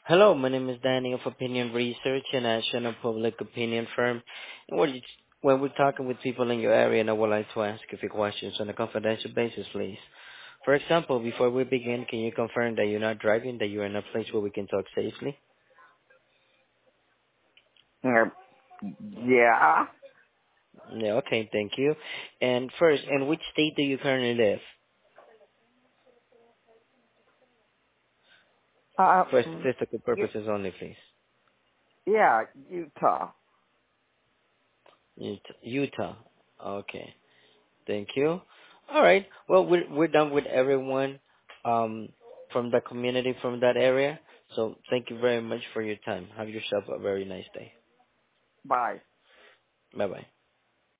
Hello, my name is Danny of Opinion Research, a national public opinion firm. And when we're talking with people in your area, and I would like to ask a few questions on a confidential basis, please. For example, before we begin, can you confirm that you're not driving, that you're in a place where we can talk safely? Uh, yeah. Yeah, okay, thank you. And first, in which state do you currently live? For Um, statistical y- purposes only, please. yeah, Utah. Utah. Okay. Thank you. All right. Well, we're done with everyone um, from the community from that area. So thank you very much for your time. Have yourself a very nice day. Bye. Bye bye.